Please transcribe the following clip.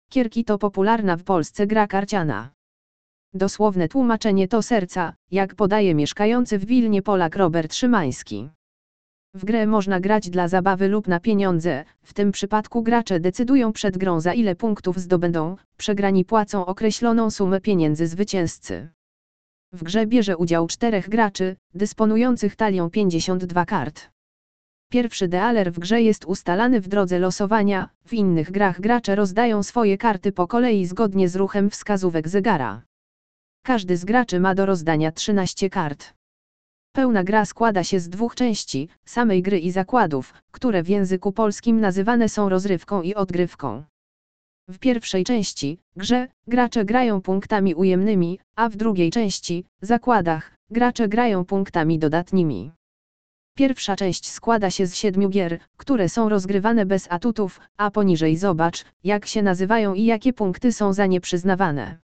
Kierki to popularna w Polsce gra karciana. Dosłowne tłumaczenie to serca, jak podaje mieszkający w Wilnie Polak Robert Szymański. W grę można grać dla zabawy lub na pieniądze, w tym przypadku gracze decydują przed grą, za ile punktów zdobędą, przegrani płacą określoną sumę pieniędzy zwycięzcy. W grze bierze udział 4 graczy, dysponujących talią 52 kart. Pierwszy dealer w grze jest ustalany w drodze losowania, w innych grach gracze rozdają swoje karty po kolei zgodnie z ruchem wskazówek zegara. Każdy z graczy ma do rozdania 13 kart. Pełna gra składa się z 2 części, samej gry i zakładów, które w języku polskim nazywane są rozrywką i odgrywką. W pierwszej części, grze, gracze grają punktami ujemnymi, a w drugiej części, zakładach, gracze grają punktami dodatnimi. Pierwsza część składa się z 7 gier, które są rozgrywane bez atutów, a poniżej zobacz, jak się nazywają i jakie punkty są za nie przyznawane.